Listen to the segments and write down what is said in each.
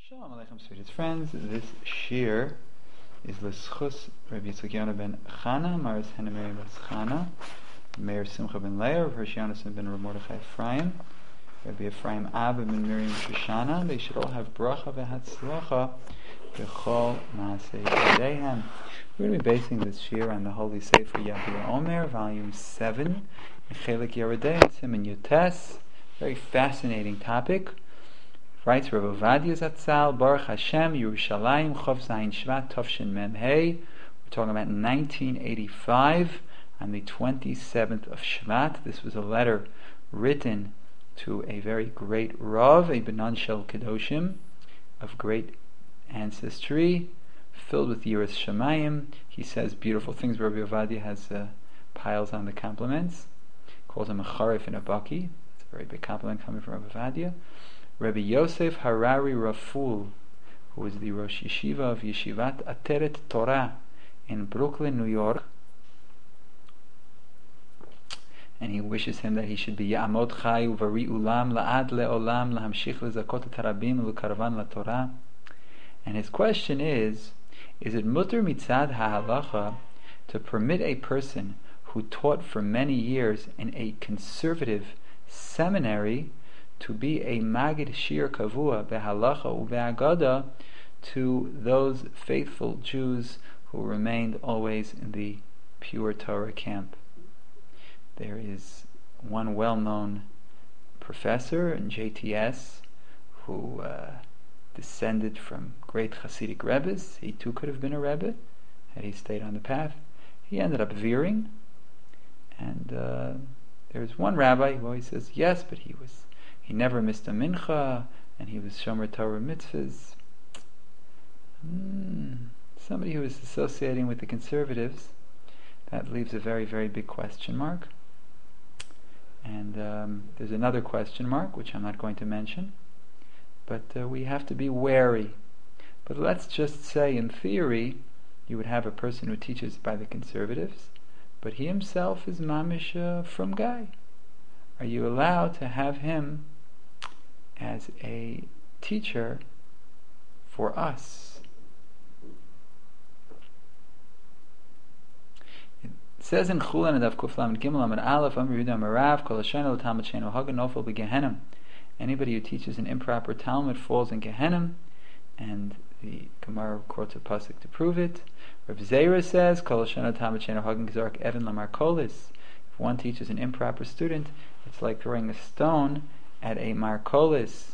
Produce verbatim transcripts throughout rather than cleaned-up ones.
Shalom Aleichem, sweetest friends. This shir is L'schus Rabbi Yitzchak Yonah ben Chana, Maris Henemeri Bas Chana, Meir Simcha ben Leah, Rav Hershey Yonason ben Rav Mordechai Ephraim, Rabbi Ephraim Abba ben Miriam Shoshana. They should all have bracha v'hatzlacha b'chol maaseh yadeihem. We're going to be basing this shir on the Holy Sefer Yavia Omer, Volume seven, Chelik Yeridei, Siman Yutes. Very fascinating topic. Writes Rav Ovadia Zatzal, Baruch Hashem, Yerushalayim, Chov Zayin Shvat, Tovshin Mem Hey. We're talking about nineteen eighty-five, on the twenty-seventh of Shvat. This was a letter written to a very great Rav, a Benan Shel Kedoshim, of great ancestry, filled with Yiras Shamayim. He says beautiful things. Rabbi Ovadia has uh, piles on the compliments. Calls him a Charif and a Baki. It's a very big compliment coming from Rabbi Ovadia. Rabbi Yosef Harari Raful, who was the Rosh Yeshiva of Yeshivat Ateret Torah in Brooklyn, New York, and he wishes him that he should be Ya'amod Chai Uvari Ulam La'ad Le'olam Lahamshich Le'zakot Tarabim Le'karvan LaTorah. And his question is, is it mutter mitzad ha'halacha to permit a person who taught for many years in a conservative seminary to be a magid shir kavua behalacha uve'agada to those faithful Jews who remained always in the pure Torah camp? There is one well-known professor in J T S who uh, descended from great Hasidic Rebbes. He too could have been a Rebbe had he stayed on the path. He ended up veering, and uh, there's one rabbi who always says yes, but he was He never missed a mincha, and he was shomer Torah mitzvahs. Mm, somebody who is associating with the conservatives, that leaves a very, very big question mark. And um, there's another question mark, which I'm not going to mention, but uh, we have to be wary. But let's just say, in theory, you would have a person who teaches by the conservatives, but he himself is mamish uh, from guy. Are you allowed to have him as a teacher for us? It says in Chulan Adav Kuflam Gimel Amid Aleph Amir Yudah Marav Kol Hashem El Talmud Sheinu Hagan Nofel B'Gehenim. Anybody who teaches an improper Talmud falls in Gehenim, and the Gemara quotes a pasuk to prove it. Rav Zera says Kol Hashem El Talmud Sheinu Hagan Gzark Evan Lamar Kolis. If one teaches an improper student, it's like throwing a stone at a markolis.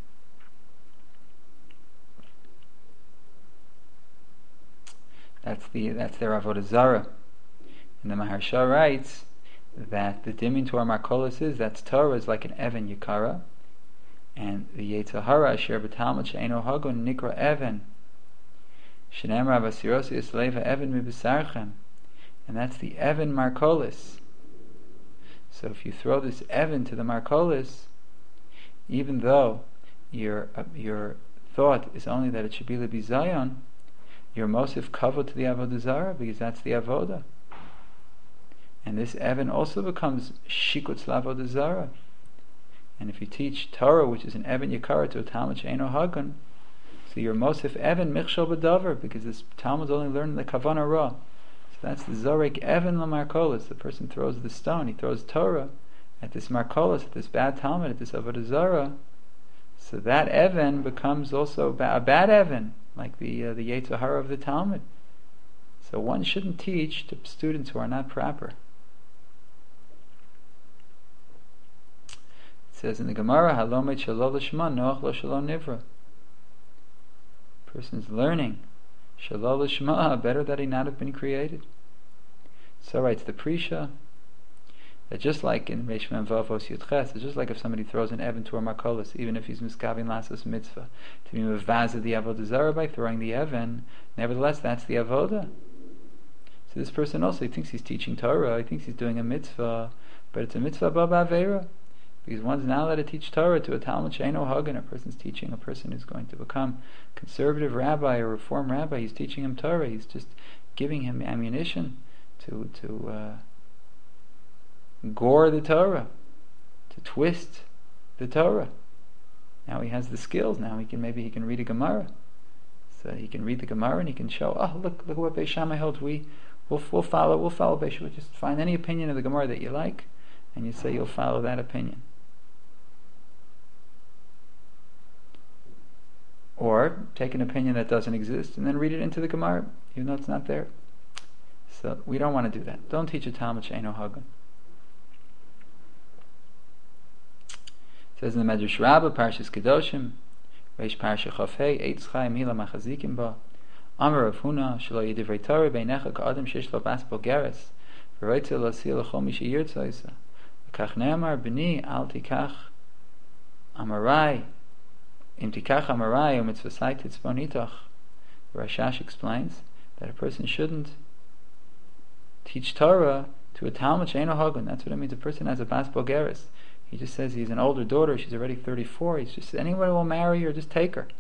That's the that's their avodah zara. And the Maharsha writes that the dimin to our markolis is that's Torah is like an Evan Yikara, and the Yetzer Hara asher b'talmud she'eino hagon nikra Evan. Shenemar avasirosi isleva Evan mibesarchem, and that's the Evan markolis. So if you throw this Evan to the markolis, even though your uh, your thought is only that it should be lebizayon, you're mosif kavod to the avodah zara, because that's the avodah. And this Evan also becomes shikutz lavodah zara. And if you teach Torah, which is an Evan Yikara, to a Talmud she'eino hagon, so you're mosif Evan michshel b'davar, because this Talmud's only learning the kavanah ra. So that's the zorek Evan lamarkolis. The person throws the stone, he throws Torah at this markolis, at this bad Talmud, at this avodah zara. So that Evan becomes also a bad Evan, like the uh, the Yetzer Hara of the Talmud. So one shouldn't teach to students who are not proper. It says in the Gemara, Halomet shelo l'shma noach lo shelo nivra. Person's learning shelo l'shma, better that he not have been created. So writes the Prisha, that just like in Reish Mem Vav Os Yud Ches, it's just like if somebody throws an Evan to a markolis, even if he's miskavin lasos mitzvah, to be mevazah the avodah zara by throwing the Evan, nevertheless that's the avodah. So this person also, he thinks he's teaching Torah, he thinks he's doing a mitzvah, but it's a mitzvah baba avera, because one's not allowed to teach Torah to a Talmud she'eino hagan. A person's teaching a person who's going to become conservative rabbi or reform rabbi, he's teaching him Torah, he's just giving him ammunition to to uh, gore the Torah, to twist the Torah. Now he has the skills. Now he can maybe he can read a Gemara. So he can read the Gemara and he can show, oh, look, look what Beis Shammai holds. We, we'll, we'll follow, we'll follow Beis Shammai. Just find any opinion of the Gemara that you like, and you say you'll follow that opinion. Or take an opinion that doesn't exist and then read it into the Gemara, even though it's not there. So we don't want to do that. Don't teach a Talmud she'eino hagun. It says in the Medrash Rabbah, Parshas Kedoshim, Reish Parsha Chafei, Eitz Chaim Hila Machazikim Ba, Amar Rav Huna, Shelo Yedivrei Torah Beinecha Ka'adam Shesh Lo Bas Bogeres, V'roitze Lo Sil L'chol Mi Sheyirtza Isa, V'kach Ne'amar B'ni Al Tikach Amarai, Im Tikach Amarai U'mitzvasai Titzponitach. Rashash explains that a person shouldn't teach Torah to a Talmud she'eino hagun. That's what it means. A person has a Bas Bogeres. He just says he's an older daughter, she's already thirty-four. He's just, anyone will marry her, just take her.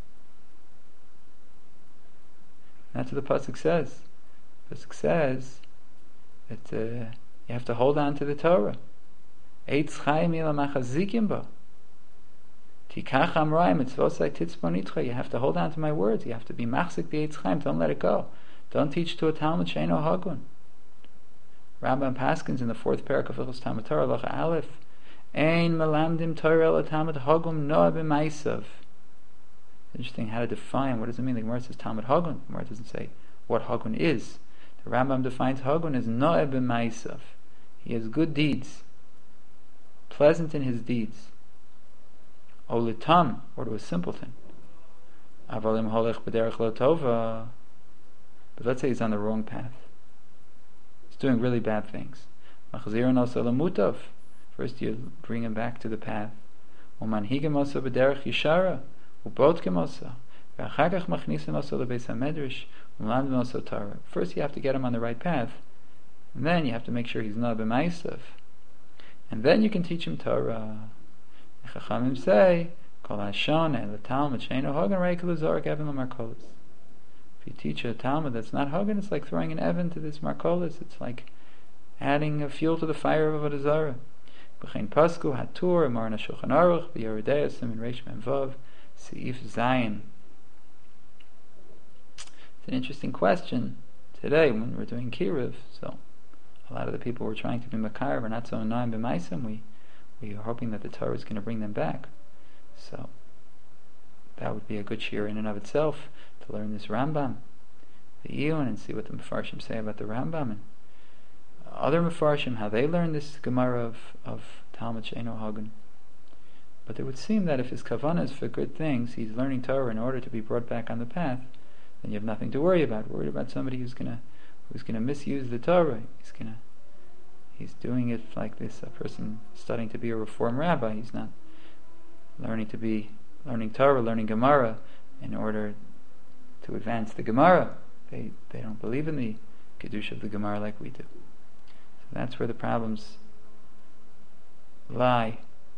That's what the Pasuk says. The Pasuk says that uh, you have to hold on to the Torah. Eitz chayim ila machazikim ba. Tikach amrai mitzvosai titzponitcha. You have to hold on to my words. You have to be machzik the eitz chayim. Don't let it go. Don't teach to a Talmud she'eino hagun. Rambam Paskins in the fourth parak of Hilchos Talmud Torah, Halacha Aleph, Ein melamdim Torah el Talmud hagum noah b'maisav. Interesting how to define. What does it mean? The Gemara says Talmud hagun. The Gemara doesn't say what hagun is. The Rambam defines hagun as noah b'maisav. He has good deeds, pleasant in his deeds. Olitam, or to a simpleton. Avalim holech b'derech lo tova. But let's say he's on the wrong path. He's doing really bad things. Machzirin also lemutav. First you bring him back to the path. Umanhigim also b'derech yishara. Ubodkim also. V'achagach machnisim also lebeis hamedrash. Umlandim also Torah. First you have to get him on the right path. And then you have to make sure he's not b'maisav. And then you can teach him Torah. The Chachamim say, Kol hashon el Talmud she'eino hagun reikelu zorak even l'markolos. If you teach a Talmud that's not hagun, it's like throwing an even to this markolos. It's like adding a fuel to the fire of Avodah Zarah. B'chein pasku hatur marna shulchan aruch b'yeridei asim in reish mem vav seif zayin. It's an interesting question today when we're doing kiruv. So a lot of the people we're trying to be makar are not so annoying b'maisim. We we are hoping that the Torah is going to bring them back. So that would be a good shir in and of itself to learn this Rambam, the Iyun, and see what the Mefarshim say about the Rambam and other Mefarshim, how they learn this Gemara of, of Talmud she'eino hagun. But it would seem that if his kavanah is for good things, he's learning Torah in order to be brought back on the path, then you have nothing to worry about. Worried about somebody who's gonna who's gonna misuse the Torah. He's gonna he's doing it like this, a person studying to be a Reform rabbi. He's not learning to be learning Torah, learning Gemara in order to advance the Gemara. They they don't believe in the Kiddush of the Gemara like we do. So that's where the problems lie.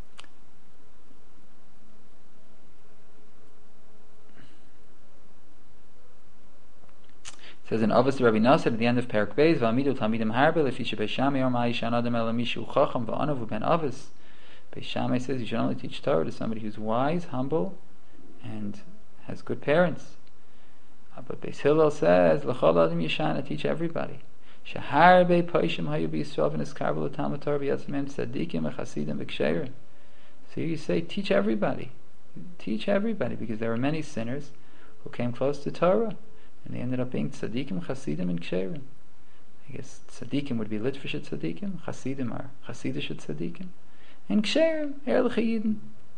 It says in Avos Rabbi Nasser at the end of Perak Beis, V'amidu Talmidim Harbe Lefisha Beis Shammai Yom Ha'ishan Adam Ela Mishu Chacham V'anav U'ben Avos. Beis Shammai says you should only teach Torah to somebody who's wise, humble, and has good parents. But Beis Hillel says L'chol Adam Yishana, teach everybody. Shahar Bei Poishim Hayu B'Yisrael V'Niskar V'Latalmud Torah V'Yatzimim Tzadikim V'Chasidim V'Ksherim. So you say teach everybody, teach everybody, because there were many sinners who came close to Torah. And they ended up being tzaddikim, chasidim, and ksherim. I guess tzaddikim would be litvish tzaddikim, chasidim are chasidish tzaddikim, and ksherim, erlich yidin.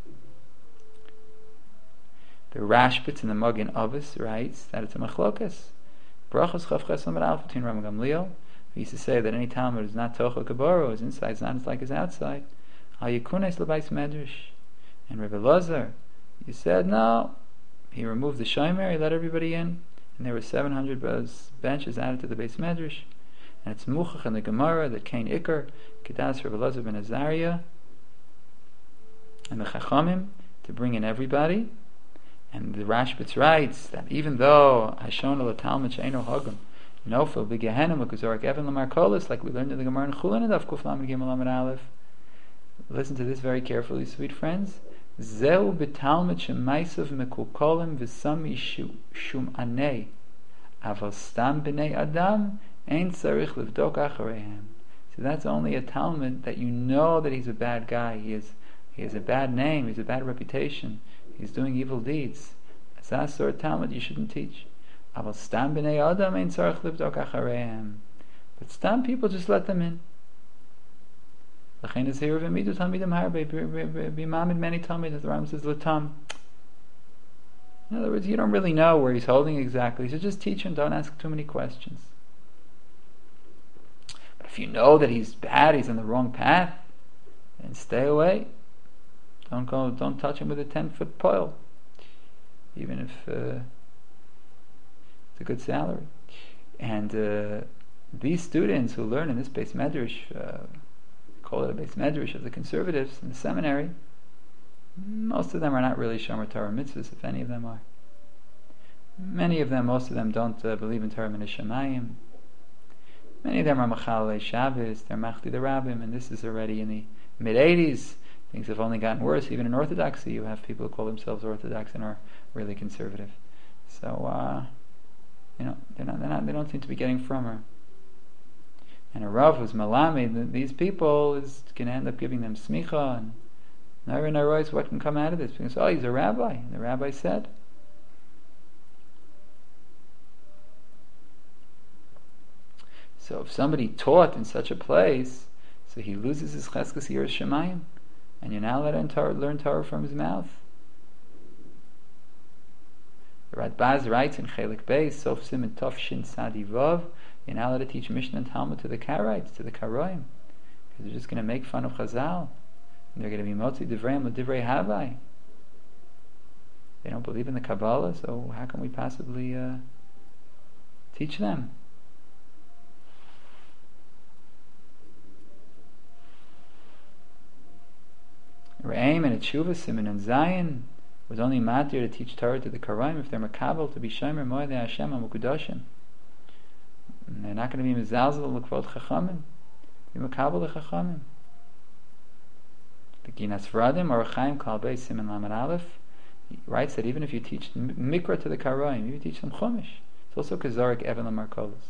The Rashbitz in the Magen Avos writes that it's a machlokas. Brachos chav ches amar alf between Rambam Gamliel. He used to say that any Talmud is not tochel kaboro, his inside is not as like his outside. Al yikunes lebais medrash. And Rebbe Lazar, he said no. He removed the shomer, he let everybody in. And there were seven hundred benches added to the base medrash, and it's muchach in the Gemara that Kain Iker, Kedas Rebbe Elazar ben Azariah, and the Chachamim to bring in everybody. And the Rashbitz writes that even though Hashon el Talmud she'eino hagun nofel b'gehenim u'kazorak even l'markolis, like we learned in the Gemara in Chulin Daf Kuf Lamed Gimel Lamed Aleph. Listen to this very carefully, sweet friends. Zeu b'talmud shemaisav mekukolim v'sami shum anei, aval stam b'nei adam ein tzarich livdok achareihem. So that's only a Talmud that you know that he's a bad guy. He is, he has a bad name. He has a bad reputation. He's doing evil deeds. As that sort of Talmud you shouldn't teach. Aval stam b'nei adam ein tzarich livdok achareihem. But stam people, just let them in. L'chein is here v'midu talmidim harbe b'mamid many talmid. The Rambam says l'tam. In other words, you don't really know where he's holding exactly, so just teach him. Don't ask too many questions. If you know that he's bad, he's on the wrong path, then stay away. Don't go. Don't touch him with a ten-foot pole, even if uh, it's a good salary. And uh, these students who learn in this Beis Medrash, uh, call it a Beis Medrash of the conservatives in the seminary, most of them are not really Shomer Torah mitzvahs, if any of them are. Many of them, most of them, don't uh, believe in Torah min Hashemayim. Many of them are Machalei Shabbos, they're Machdi the Rabbim, and this is already in the mid-eighties. Things have only gotten worse. Even in Orthodoxy, you have people who call themselves Orthodox and are really conservative. So, uh, you know, they're not, they're not, they don't seem to be getting from her. And a Rav who's Malami, these people is going to end up giving them smicha, and Naira Narois, what can come out of this? Because, oh, he's a rabbi. And the rabbi said. So if somebody taught in such a place, so he loses his cheskes yiras shemayim, and you're now allowed to learn Torah from his mouth. The Radbaz writes in Chelik Beis, Sof Siman Tov Shin Sadi Vav, you're now allowed to teach Mishnah and Talmud to the Karaites, to the Karoim, because they're just going to make fun of Chazal. And they're going to be Motzi Divreim L'Divrei Havai. They don't believe in the Kabbalah, so how can we possibly uh, teach them? Re'im and Tshuva, Siman and Zion was only matir to teach Torah to the Karaim if they're makabel to be Shomer Moedei Hashem HaMukudashim. They're not going to be mezalzel l'kvod Chachamim. Be makabel the Chachamim. The Ginas Vradim or Chaim Kalbei Siman Lamed Aleph writes that even if you teach Mikra to the Karaim, you teach them Chumash, it's also Kazarik Evan Lamarkolos.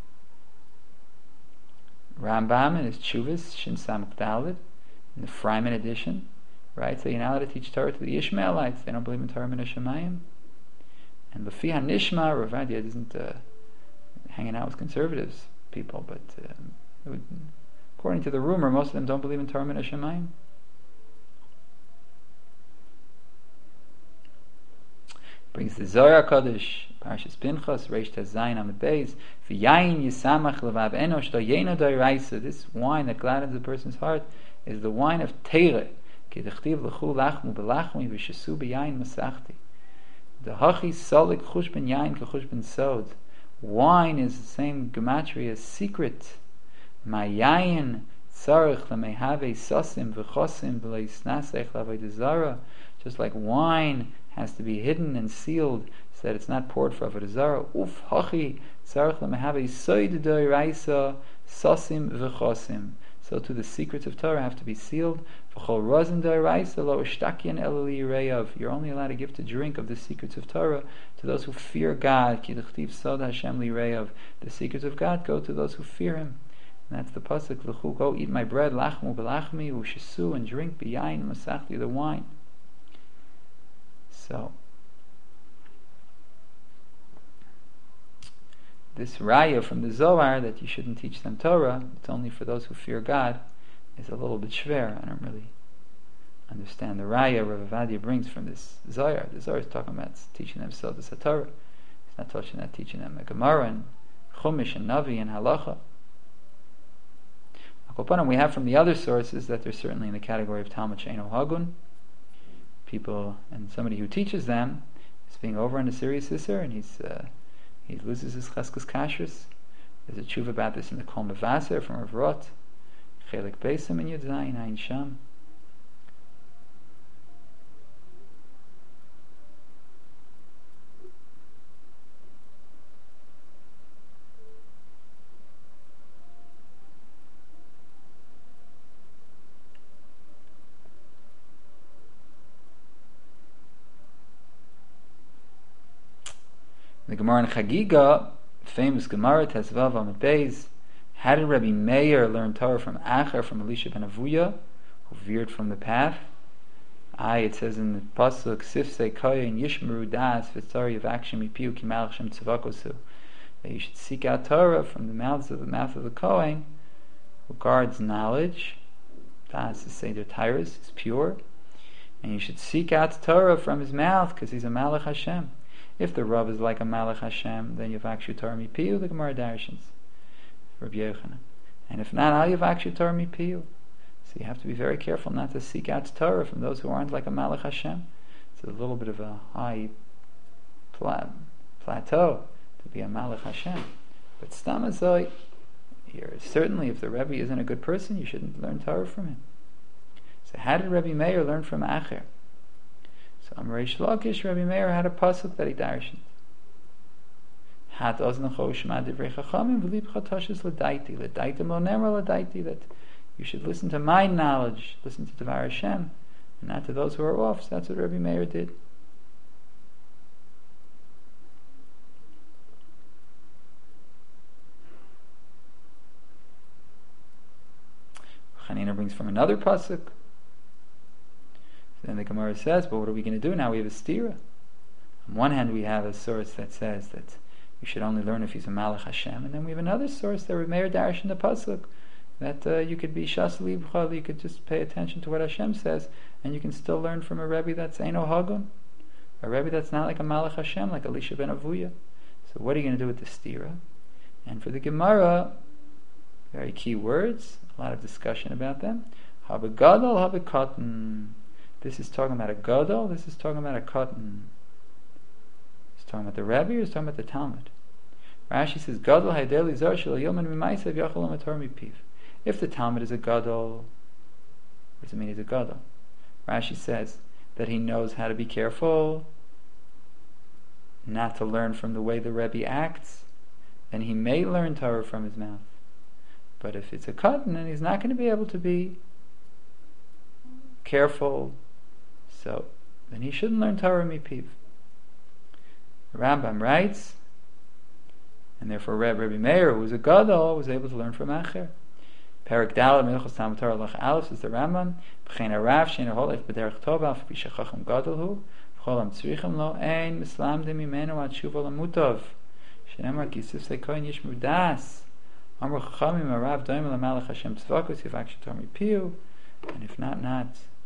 Rambam in his Tshuvas Shin Samuk Daled in the Freiman edition, right? So you're not allowed to teach Torah to the Ishmaelites. They don't believe in Torah min Hashemayim. And Lefi HaNishma, Rav Ovadia isn't uh, hanging out with conservatives people, but uh, it would, according to the rumor, most of them don't believe in Torah min Hashemayim. Brings the Zohar Kodesh, Parshas Pinchas, Reish Tez Zayin Amud Beis, V'yayin Yisamach Levav Enosh Do Yeno Doiraisa. This wine that gladdens a person's heart is the wine of Teireh. Ki dechtiv l'chu lachmu b'lachmi v'shesu b'yayin masachti. The hachi solik chush ben yayin kechush ben sod. Wine is the same gematria as secret. Ma yayin tzarech l'mehave sosim v'chosim v'leisnasech l'avodah zara. Just like wine has to be hidden and sealed so that it's not poured for avodah zara. Uf hachi tzarech l'mehave soid doiraisa sosim v'chosim. So too the secrets of Torah have to be sealed. You're only allowed to give to drink of the secrets of Torah to those who fear God. The secrets of God go to those who fear Him. And that's the pasuk. Go eat my bread, lachmu belachmi, ushisu, and drink biyayin masachti, the wine. So this raya from the Zohar that you shouldn't teach them Torah, it's only for those who fear God, is a little bit shver. I don't really understand the raya Rav Ovadia brings from this Zohar. The Zohar is talking about teaching them Sodas HaTorah. He's not touching that, teaching them a Gemara and Chumash and Navi and Halacha. We have from the other sources that they're certainly in the category of Talmud She'eino Hagun. People, and somebody who teaches them is being over on a serious isser, and he's uh, he loses his cheskes kashrus. There's a tshuva about this in the Kol Mevaser from Rav Rot, Chelik Beisim in Yud Zayin Ayin Sham. The Gemara in Chagiga, famous Gemara, Tesvav Amid Beis, how did Rabbi Meir learn Torah from Acher, from Elisha ben Avuya, who veered from the path? Aye, it says in the Pasuk, Sifsei Koyin Yishmeru Das V'tzari Yavakshim Yipiu Ki Malach Shem Tzavakosu, that you should seek out Torah from the mouths of the mouth of the Kohen, who guards knowledge. Das is Seder Tyrus, is pure, and you should seek out Torah from his mouth because he's a Malach Hashem. If the Rav is like a Malach Hashem, then Yavakshu Torah Mipiu, the Gemara Darshans, Rabbi Yochanan. And if not, Al Yavakshu Torah Mipiu. So you have to be very careful not to seek out Torah from those who aren't like a Malach Hashem. It's a little bit of a high pla- plateau to be a Malach Hashem. But Stamazoi, here certainly if the Rebbe isn't a good person, you shouldn't learn Torah from him. So how did Rabbi Meir learn from Acher? So Amrei Shlokish, Rabbi Meir had a pasuk that he darshaned. Hat oznacho shema divrei chachamim v'libcha toshes l'daiti l'daitim lo nemra l'daiti, that you should listen to my knowledge, listen to Devar Hashem, and not to those who are off. So that's what Rabbi Meir did. Chanina brings from another pasuk. Then the Gemara says, but what are we going to do now? We have a stira. On one hand, we have a source that says that you should only learn if he's a Malach Hashem, and then we have another source that Rabbi Meir Darish in the pasuk, that uh, you could be Shas Libcha, you could just pay attention to what Hashem says, and you can still learn from a Rebbe that's Eino Hagun, a Rebbe that's not like a Malach Hashem, like Elisha ben Avuya. So what are you going to do with the stira? And for the Gemara, very key words, a lot of discussion about them. Habegadol, habekatan. This is talking about a gadol, this is talking about a katan. It's talking about the Rebbe, or it's talking about the Talmud. Rashi says, Gadol haydeli zar shel yomen mimaysev yachol amator mipiv. If the Talmud is a gadol, what does it mean he's a gadol? Rashi says that he knows how to be careful, not to learn from the way the Rebbe acts, then he may learn Torah from his mouth. But if it's a katan, then he's not going to be able to be careful, so then he shouldn't learn Torah mipiv. The Rambam writes, and therefore Rabbi Meir, who was a gadol, was able to learn from Acher. Perak Daled Milchos Talmud Torah Lach Aleph says the Rambam, B'chein harav she'eino holech b'derech tova af b'shachachim gadol hu, v'chol hamtzrichim lo ein mislamdim mimenu ad shuva lamutov, shenemar ki sifsei koyin yishmur das, amru chachamim harav doim l'malach Hashem tzvakos yivak shetor mipiu, and if not, not.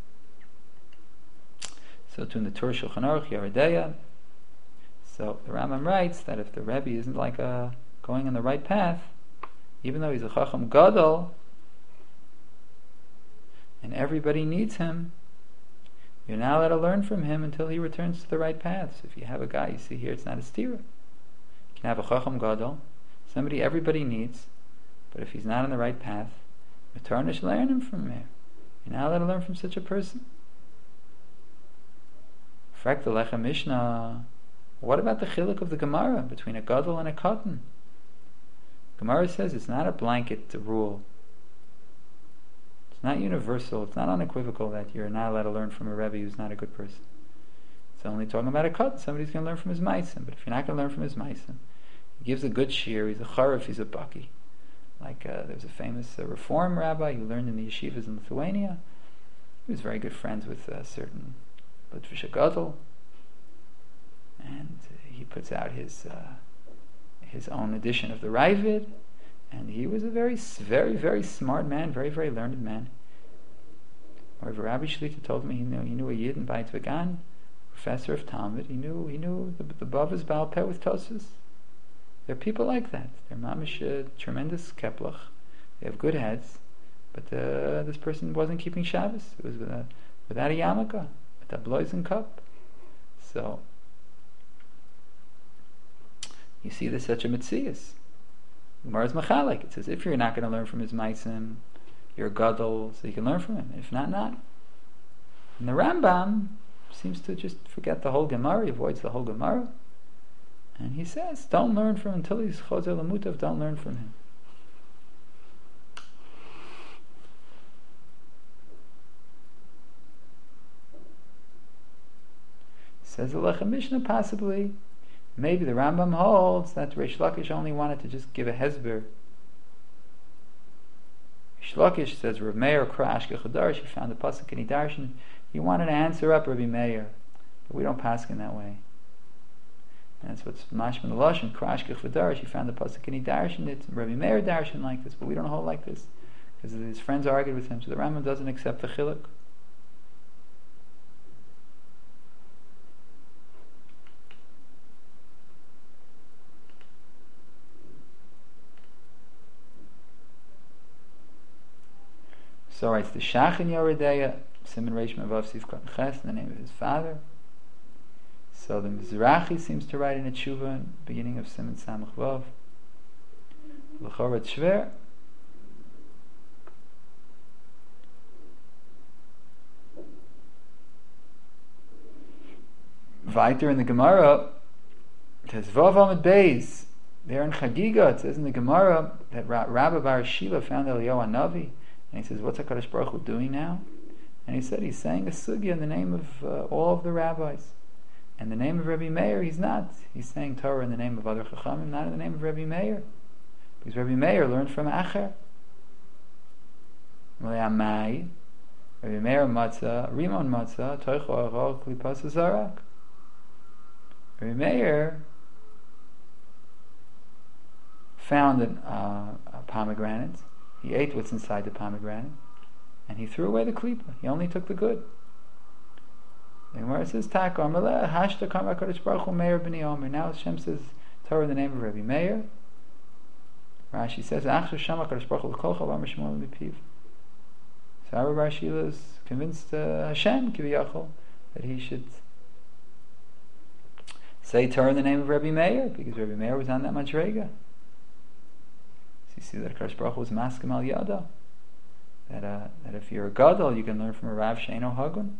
So to in the Torah Shulchan Aruch Yeredeya, so the Rambam writes that if the Rebbe isn't like a going on the right path, even though he's a Chacham Gadol, and everybody needs him, you're not allowed to learn from him until he returns to the right path. So if you have a guy, you see here, it's not a stira. You can have a Chacham Gadol, somebody everybody needs, but if he's not on the right path, Matarnish learn him from there. You're not allowed to learn from such a person. Frak the Lechem Mishnah. What about the chiluk of the Gemara between a gadol and a katan? Gemara says it's not a blanket rule. It's not universal. It's not unequivocal that you're not allowed to learn from a Rebbe who's not a good person. It's only talking about a katan. Somebody's going to learn from his meisim. But if you're not going to learn from his meisim, he gives a good shir. He's a charif. He's a baki. Like uh, there's a famous uh, reform rabbi who learned in the yeshivas in Lithuania. He was very good friends with a certain Litvish gadol. And he puts out his uh, his own edition of the Ravid, and he was a very, very, very smart man, very, very learned man. However, Rabbi Shlita told me he knew he knew a Yid in Beit Vegan, professor of Talmud. He knew he knew the the Bavas Baal Peh with Tosfos. There are people like that. They're mamish uh, tremendous keplach. They have good heads, but uh, this person wasn't keeping Shabbos. It was without, without a yarmulke, with a bloisen cup. So you see, there's such a mitzias. Gemara's machalek. It says if you're not going to learn from his meisim, you're a gadol, so you can learn from him. If not, not. And the Rambam seems to just forget the whole Gemara. He avoids the whole Gemara, and he says, "Don't learn from him until he's chozer lamutav. Don't learn from him." Says the Lechem Mishnah, possibly maybe the Rambam holds that Reish Lakish only wanted to just give a hezber. Reish Lakish says Rav Meir Krash Gechadar. She found the pasuk in Darshan. He wanted to answer up Rabbi Meir, but we don't pass in that way. And that's what's mashman the lashon Krash Gechadar. She found the pasuk in Darshan. It's Rabbi Meir Darshan like this, but we don't hold like this because his friends argued with him. So the Rambam doesn't accept the chiluk. So writes the Shach in Yoredeya, Simon Reish Mavav Sivkot Ches, in the name of his father. So the Mizrahi seems to write in a tshuva in the beginning of Simon Samach Vav. L'chorat Shver. Weiter in the Gemara, it says Vav Amid Beis. There in Chagiga, it says in the Gemara that Rabbi Bar Shila found Eliyahu Navi. And he says, what's HaKadosh Baruch Hu doing now? And he said, he's saying a sugya in the name of uh, all of the rabbis. And the name of Rabbi Meir, he's not. He's saying Torah in the name of other Chachamim, not in the name of Rabbi Meir. Because Rabbi Meir learned from Acher. Rabbi Meir matzah, Rimon matzah, Toicho Arol Klipas Zarak. Rabbi Meir found an, uh, a pomegranate. He ate what's inside the pomegranate, and he threw away the klipa. He only took the good. And where it says Tak Amaleh Hashta Kama Kodesh Baruch Hu Meir B'nei Omer. Now Hashem says Torah in the name of Rabbi Meir. Rashi says Achshav Shama Kodesh Baruch Hu L'Kol Chav Amar Shmuel B'Piv. So Rabbi Bar Shila is convinced uh, Hashem Kiviyachol that he should say Torah in the name of Rabbi Meir, because Rabbi Meir was on that madrega. You see that Kadosh Baruch Hu was maskim al yada, that uh, that if you're a gadol, you can learn from a Rav Sheino Hagun.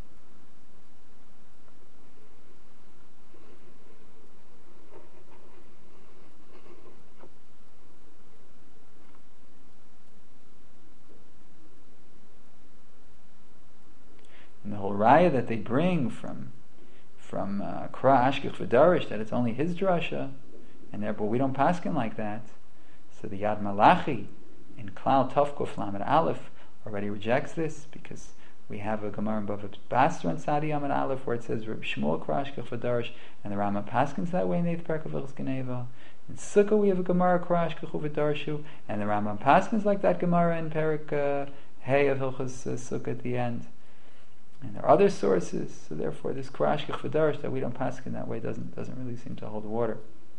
And the whole raya that they bring from from uh, Kra Ashkech V'Darish, that it's only his drasha, and therefore we don't paskin like that. So the Yad Malachi in Klal Tavkuf Lamed Aleph already rejects this, because we have a Gemara in Bava Basra and Sadi Amid Aleph where it says Reb Shmuel Krashkech V'Darish, and the Rambam paskins that way in the eighth parak of Hilchos Geneva. In Sukkah we have a Gemara Krashkech V'Darshu, and the Rambam paskins like that Gemara in Parak uh, Hey of Hilchos uh, Sukkah at the end. And there are other sources, so therefore this Krashkech V'Darish that we don't paskin that way doesn't doesn't really seem to hold water.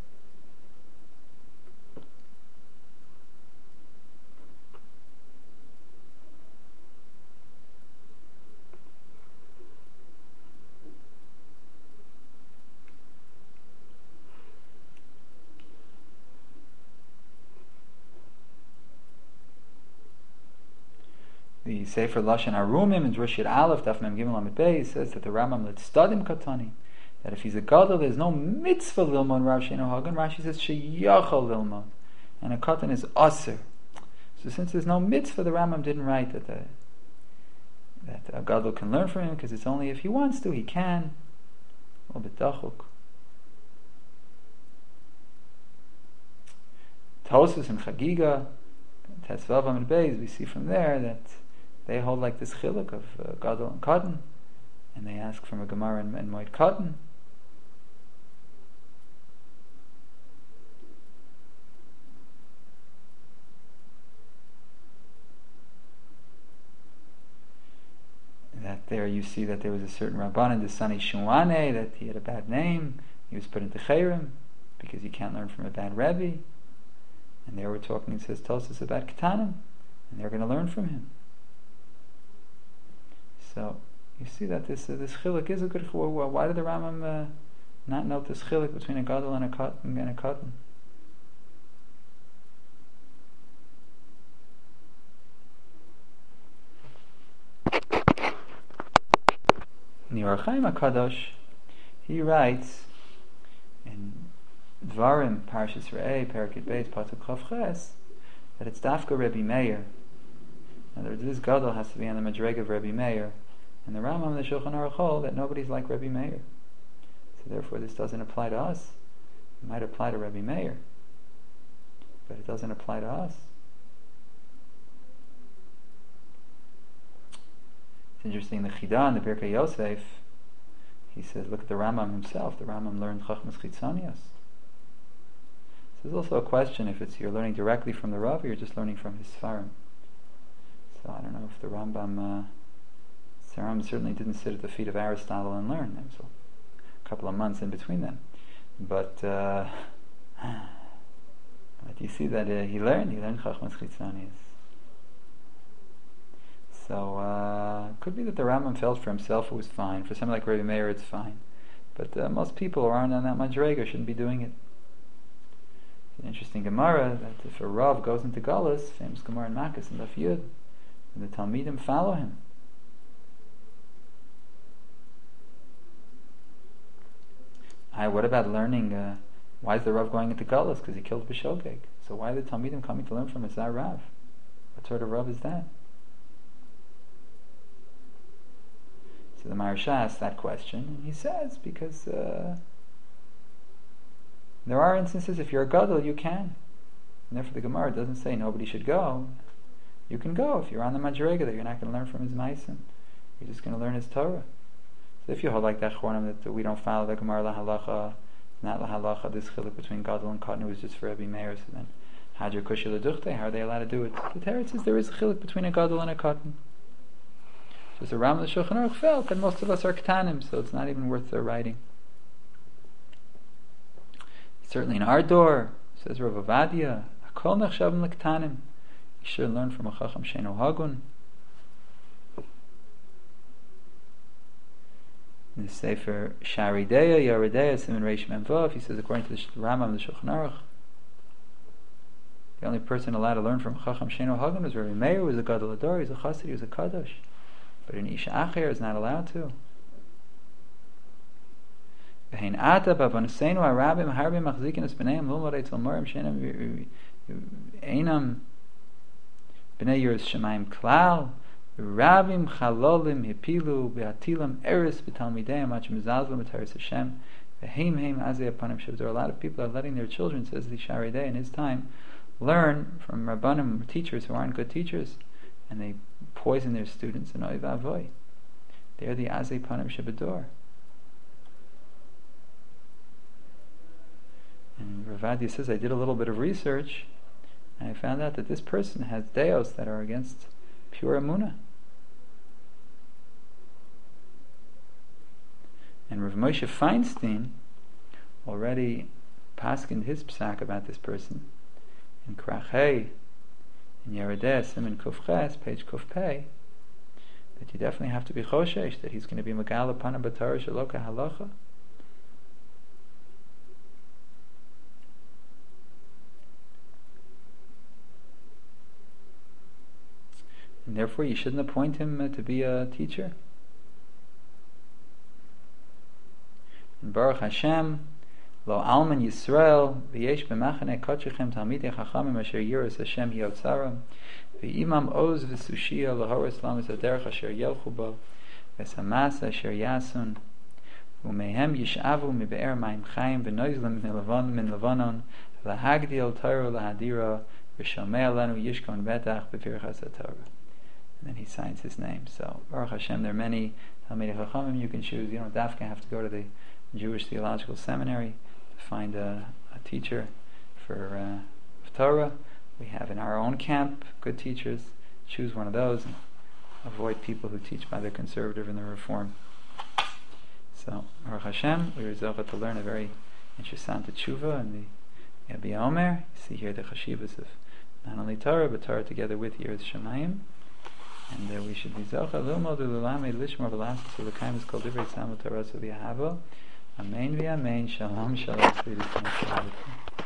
The Sefer Lashon Arumim in Rishit Aleph Daf Mem Gimel Amid Beis says that the Rambam let stadim katani, that if he's a gadol, there's no mitzvah lilmon Rav Sheino Hagan. Rashi says sheyachal lilmon, and a katan is aser. So since there's no mitzvah, the Rambam didn't write that the, that a gadol can learn from him, because it's only if he wants to, he can. A little bit dachuk. Tosus and Chagiga, Tesvav Amid Beis, we see from there that they hold like this chiluk of uh, gadol and katan, and they ask from a Gemara in, in Moed Katan. That there you see that there was a certain Rabbanan, the Sani Shuane, that he had a bad name. He was put into Chayrim because you can't learn from a bad Rebbe. And there we're talking, it says, tells us about Ketanim, and they're going to learn from him. So you see that this uh, this chiluk is a good chiluk. Why did the Rambam uh, not note this chiluk between a gadol and a katan and a katan? In the Or HaChaim HaKadosh, he writes in Dvarim, Parshas Re'eh, Parakid Beis, Pasuk Chav Ches, that it's Dafka Rebbe Meir. In other words, this gadol has to be on the madrega of Rebbe Meir. And the Rambam and the Shulchan Aruch hold that nobody's like Rebbe Meir. So therefore this doesn't apply to us. It might apply to Rabbi Meir, but it doesn't apply to us. It's interesting, the Chidah in the Birkei Yosef, he says, look at the Rambam himself. The Rambam learned Chachmas Chitzonios. So there's also a question if it's you're learning directly from the Rav or you're just learning from his Sfarim. So I don't know if the Rambam, uh, the Rambam certainly didn't sit at the feet of Aristotle and learn. There was a couple of months in between them. But, uh, but you see that uh, he learned, he learned Chachmas Chitzonios. So, uh, it could be that the Rambam felt for himself it was fine. For someone like Rabbi Meir, it's fine. But uh, most people who aren't on that madrega shouldn't be doing it. It's an interesting Gemara that if a Rav goes into Galus, famous Gemara in Makkas and Daf Yud, and the Talmidim follow him. I, what about learning? Uh, why is the Rav going into Galus? Because he killed B'Shogeg. So why are the Talmidim coming to learn from his Rav? What sort of Rav is that? So the Maharsha asks that question, and he says, because uh, there are instances, if you're a gadol, you can. And therefore the Gemara doesn't say nobody should go. You can go if you're on the madrega that you're not going to learn from his ma'asim. You're just going to learn his Torah. So if you hold like that chronim that we don't follow the Gemara lahalacha, not lahalacha, this chiluk between gadol and katan was just for Rabbi Meir, so then Hadr Kushi L'Duchte, how are they allowed to do it? The Torah says there is a chiluk between a gadol and a katan. Just the Rambam and the Shulchan Aruch felt that most of us are ketanim, so it's not even worth their writing. Certainly in our door, says Rav Ovadia, Hakol nechshavim leketanim. You should learn from a chacham sheino hagun. In the Sefer Sharideya, Yaredeya, Siman Reish Mem Vav, he says according to the Rambam and the Shulchan Aruch, the only person allowed to learn from chacham sheino hagun was Rabbi Meir, who was a gadol ador, he was a chassid, he was a kadosh. But an Isha Acher is not allowed to. V'hein ata b'avonuseinu harabim harbim machzikin es b'neiim l'lmod eitzel morim she'enam einam b'nei yiras shemayim klal rabim chalolim hipilu b'hatilam eris b'talmideim machem mizalzlim b'taris Hashem v'heim heim azei apanim shav. There are a lot of people that are letting their children, says the Sharidei in his time, learn from rabbanim, teachers who aren't good teachers, and they poison their students in Oy Vavoy. They're the Azei Panim Shebador. And Ravadia says, I did a little bit of research, and I found out that this person has deos that are against pure Emunah. And Rav Moshe Feinstein already paskined his psak about this person in Krachei, in Yeredeh, Siman Kuf Ches, page Kuf Pei, that you definitely have to be choshesh, that he's going to be Megala Panam B'Torah Shaloka Halacha. And therefore you shouldn't appoint him uh, to be a teacher. And Baruch Hashem, Lo Alman Yisrael, V'yesh b'machane kotshechem talmidei chachamim asher yiras Hashem hiotzaram, V'imam oz v'sushia l'horas lamas aderech asher yelchu bo, V'samas asher yasun, U'mehem yishavu mibe'er mayim chayim, V'noizlim min levanon, L'hagdil Torah l'hadira, V'shomei alenu yishkon betach b'pirchas HaTorah. And then he signs his name. So Baruch Hashem, there are many talmidei chachamim you can choose. You don't dafka have to go to the Jewish Theological Seminary to find a, a teacher for uh, Torah. We have in our own camp good teachers. Choose one of those and avoid people who teach by the conservative and the reform. So Baruch Hashem, we were zochah to learn a very interesting tshuva in the Yabia Omer. You see here the chashivas of not only Torah but Torah together with Yiras Shamayim. And uh, we should be zochah lilmod u'lelamed lishmor v'lasas u'lekayim is called divrei tzamut Torah v'yahava. Amen v'amen. Shalom shalom.